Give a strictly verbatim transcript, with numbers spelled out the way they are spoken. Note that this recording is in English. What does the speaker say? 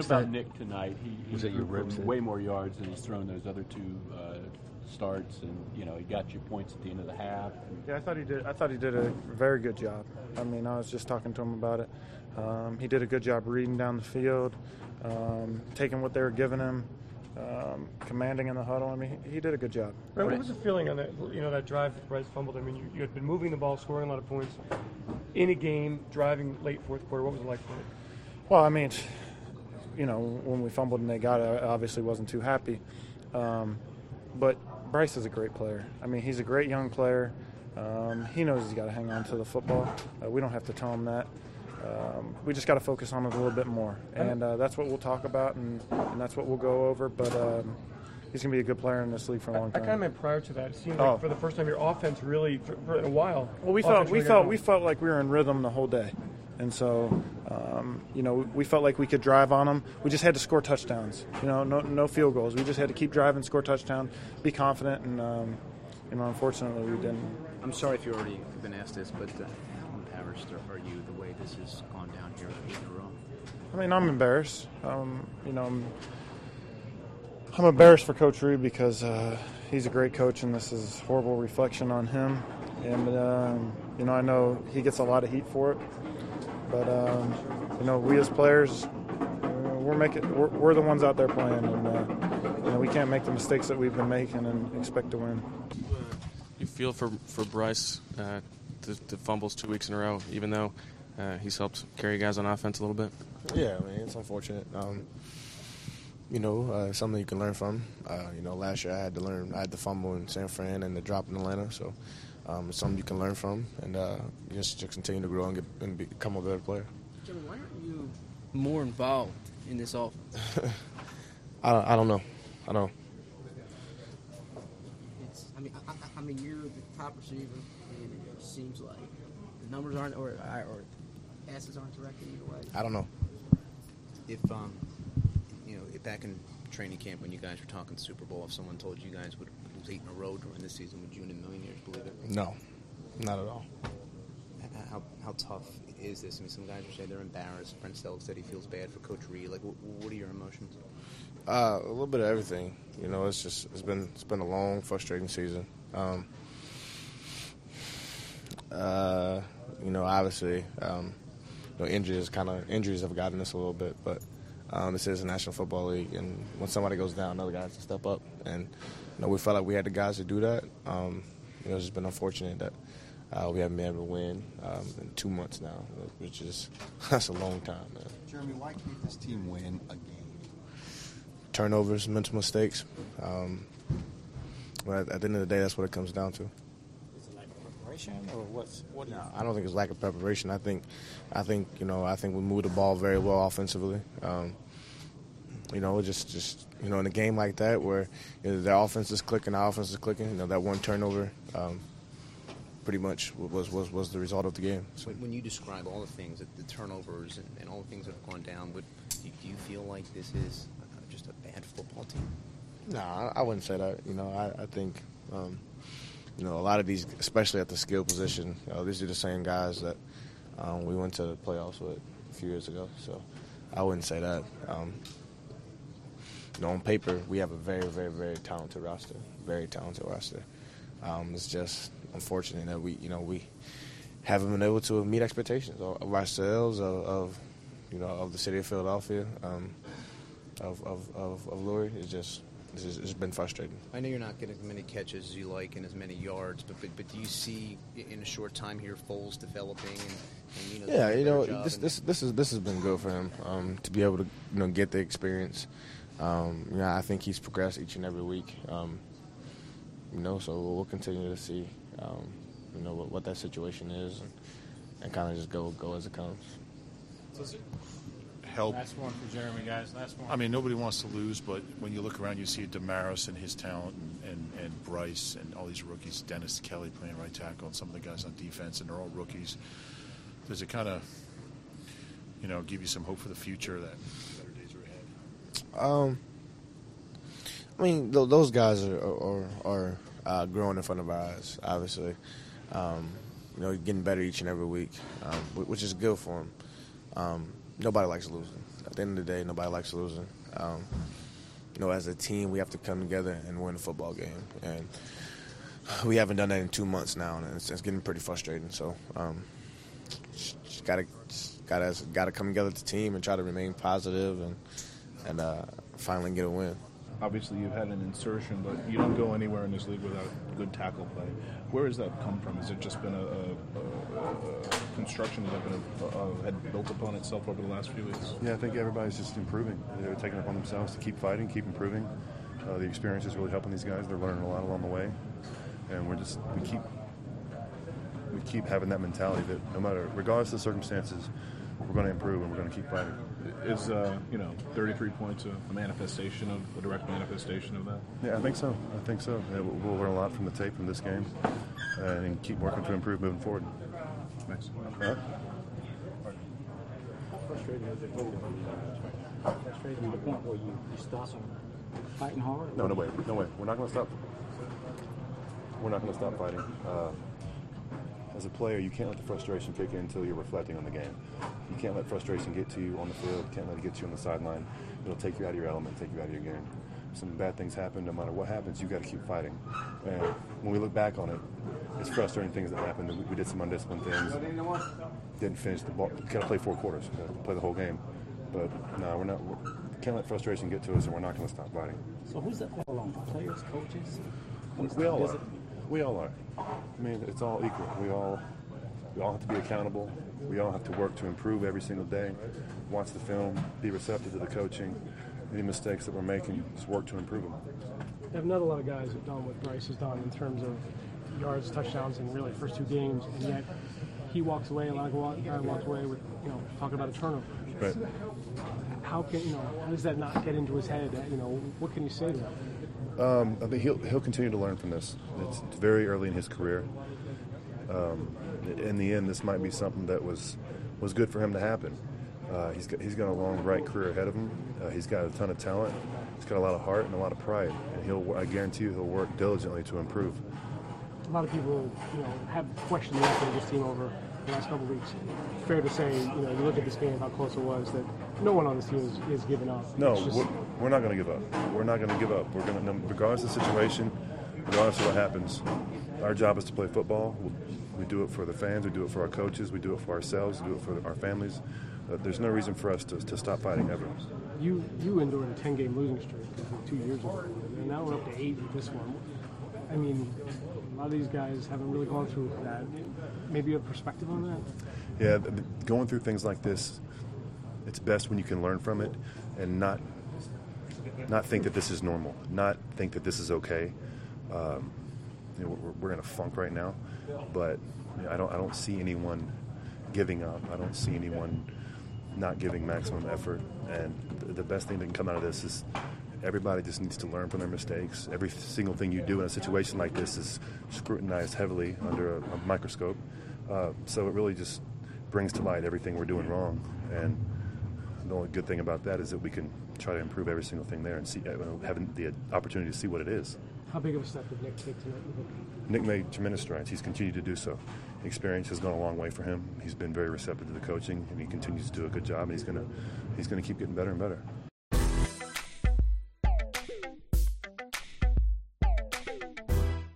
What about Nick tonight? He, he Was it your threw ribs? for way more yards than he's thrown those other two uh, starts, and you know he got you points at the end of the half. Yeah, I thought he did. I thought he did a very good job. I mean, I was just talking to him about it. Um, he did a good job reading down the field, um, taking what they were giving him, um, commanding in the huddle. I mean, he, he did a good job. Right, what was the feeling on that? You know, that drive that Bryce fumbled. I mean, you, you had been moving the ball, scoring a lot of points in a game, driving late fourth quarter. What was it like for you? Well, I mean, you know, when we fumbled and they got it, I obviously wasn't too happy. Um, but Bryce is a great player. I mean, he's a great young player. Um, he knows he's got to hang on to the football. Uh, we don't have to tell him that. Um, we just got to focus on it a little bit more. And uh, that's what we'll talk about, and, and that's what we'll go over. But um, he's going to be a good player in this league for a long I, time. I kind of meant prior to that. It seemed like Oh. for the first time your offense really, for, for in a while. Well, we felt offense we really got felt going. we felt like we were in rhythm the whole day, and so um, you know we felt like we could drive on them. We just had to score touchdowns. You know, no no field goals. We just had to keep driving, score touchdown, be confident, and um, you know, unfortunately, we didn't. I'm sorry if you already been asked this, but uh, how embarrassed are you the way this has gone down here in a row? I mean, I'm embarrassed. Um, you know, I'm, I'm embarrassed for Coach Reed because uh, he's a great coach, and this is horrible reflection on him. And um, you know, I know he gets a lot of heat for it, but um, you know, we as players, uh, we're making, we're, we're the ones out there playing, and uh, you know, we can't make the mistakes that we've been making and expect to win. You feel for for Bryce, uh, the, the fumbles two weeks in a row, even though uh, he's helped carry guys on offense a little bit? Yeah, I mean, it's unfortunate. Um, you know, uh, something you can learn from. Uh, you know, last year I had to learn. I had the fumble in San Fran and the drop in Atlanta, so um, it's something you can learn from, and uh, just to continue to grow and, get, and become a better player. Jimmy, why aren't you more involved in this offense? I don't, I don't know. I don't. It's, I mean, I, I, I mean, you're the top receiver, and it seems like the numbers aren't, or or passes aren't directed either way. I don't know. If um, you know, if back in training camp when you guys were talking Super Bowl, if someone told you guys would lose eight in a row during this season, would you in a million years believe it? No, not at all. How how tough is this? I mean, some guys will say they're embarrassed. Brent Stellick said he feels bad for Coach Reed. Like, what, what are your emotions? Uh, a little bit of everything. You know, it's just it's been it's been a long, frustrating season. Um, uh, you know, obviously, um, you know, injuries kind of injuries have gotten us a little bit, but um, this is a National Football League, and when somebody goes down, other guys can step up, and you know, we felt like we had the guys to do that. Um, you know, it's just been unfortunate that uh, we haven't been able to win um, in two months now, which is that's a long time, man. Jeremy, why can't this team win a game? Turnovers, mental mistakes. Um, but at the end of the day, that's what it comes down to. Is it lack of preparation, or what's what? Do you No, I don't think it's lack of preparation. I think, I think you know, I think we moved the ball very well offensively. Um, you know, just just you know, in a game like that where you know, their offense is clicking, our offense is clicking. You know, that one turnover, um, pretty much was was was the result of the game. So. When you describe all the things, the turnovers and, and all the things that have gone down, would do you feel like this is just a bad football team? No, I, I wouldn't say that. You know, I, I think, um, you know, a lot of these, especially at the skill position, you know, these are the same guys that um, we went to the playoffs with a few years ago. So I wouldn't say that. Um, you know, on paper, we have a very, very, very talented roster, very talented roster. Um, it's just unfortunate that we, you know, we haven't been able to meet expectations of, of ourselves, of, of, you know, of the city of Philadelphia, um, of, of, of, of Lurie. It's just. It's, just, it's been frustrating. I know you're not getting as many catches as you like and as many yards, but but, but do you see in a short time here Foles developing and, and you know? Yeah, you know this and, this this is this has been good for him um, to be able to you know get the experience. Um, you know, I think he's progressed each and every week. Um, you know, so we'll continue to see um, you know what, what that situation is and, and kind of just go go as it comes. Help. Last one for Jeremy, guys. Last one. I mean, nobody wants to lose, but when you look around, you see Damaris and his talent, and, and, and Bryce and all these rookies, Dennis Kelly playing right tackle, and some of the guys on defense, and they're all rookies. Does it kind of, you know, give you some hope for the future that better days are ahead? Um, I mean, th- those guys are are, are uh, growing in front of our eyes. Obviously, um, you know, getting better each and every week, um, which is good for them. Um, Nobody likes losing. at the end of the day, nobody likes losing. Um, you know, as a team, we have to come together and win a football game. And we haven't done that in two months now, and it's, it's getting pretty frustrating. So, um, just, just gotta, just gotta, gotta come together as a team and try to remain positive and and uh, finally get a win. Obviously, you've had an insertion, but you don't go anywhere in this league without good tackle play. Where has that come from? Has it just been a, a, a, a construction that been a, a, had built upon itself over the last few weeks? Yeah, I think everybody's just improving. They're taking it upon themselves to keep fighting, keep improving. Uh, the experience is really helping these guys. They're learning a lot along the way, and we're just we keep we keep having that mentality that no matter, regardless of the circumstances, we're going to improve and we're going to keep fighting. Is uh, you know thirty-three points a, a manifestation of a direct manifestation of that? Yeah, I think so. I think so. Yeah, we'll, we'll learn a lot from the tape from this game, uh, and keep working to improve moving forward. Thanks. Uh-huh. Frustrating is it? Frustrating to the point where you, you stop fighting hard? No, no way, no way. We're not going to stop. We're not going to stop fighting. Uh, as a player, you can't let the frustration kick in until you're reflecting on the game. You can't let frustration get to you on the field. You can't let it get to you on the sideline. It'll take you out of your element, take you out of your game. Some bad things happen. No matter what happens, you've got to keep fighting. And when we look back on it, it's frustrating things that happened. We, we did some undisciplined things. Didn't finish the ball. Got to play four quarters. Got to play the whole game. But no, we're not. We're, can't let frustration get to us, and we're not going to stop fighting. So who's that fall on? Players, coaches? We all are. We all are. I mean, it's all equal. We all we all have to be accountable. We all have to work to improve every single day. Watch the film, be receptive to the coaching. Any mistakes that we're making, just work to improve them. Have not a lot of guys have done what Bryce has done in terms of yards, touchdowns in really the first two games, and yet he walks away. A lot of guys walks away with you know talking about a turnover. Right. How can you know? How does that not get into his head? You know, what can you say to him? Um, I think he'll he'll continue to learn from this. It's, it's very early in his career. Um, in the end, this might be something that was was good for him to happen. Uh, he's got he's got a long, bright career ahead of him. Uh, he's got a ton of talent. He's got a lot of heart and a lot of pride. And he'll I guarantee you he'll work diligently to improve. A lot of people, you know, have questioned the effort of this team over the last couple of weeks. Fair to say, you know, you look at this game, how close it was, that no one on this team is, is giving up. No, just... we're, we're not going to give up. We're not going to give up. We're going to, regardless of the situation, regardless of what happens, our job is to play football. We do it for the fans. We do it for our coaches. We do it for ourselves. We do it for our families. Uh, there's no reason for us to, to stop fighting ever. You you endured a ten-game losing streak two years ago, and now we're up to eight with this one. I mean, a lot of these guys haven't really gone through that. Maybe you have perspective on that? Yeah, going through things like this, it's best when you can learn from it and not not think that this is normal, not think that this is okay. Um, you know, we're, we're in a funk right now, but you know, I don't I don't see anyone giving up. I don't see anyone not giving maximum effort. And the, the best thing that can come out of this is everybody just needs to learn from their mistakes. Every single thing you do in a situation like this is scrutinized heavily under a, a microscope. Uh, so it really just brings to light everything we're doing wrong. And the only good thing about that is that we can try to improve every single thing there and see, uh, having the opportunity to see what it is. How big of a step did Nick take tonight? Nick made tremendous strides. He's continued to do so. Experience has gone a long way for him. He's been very receptive to the coaching, and he continues to do a good job. And he's gonna, he's gonna keep getting better and better.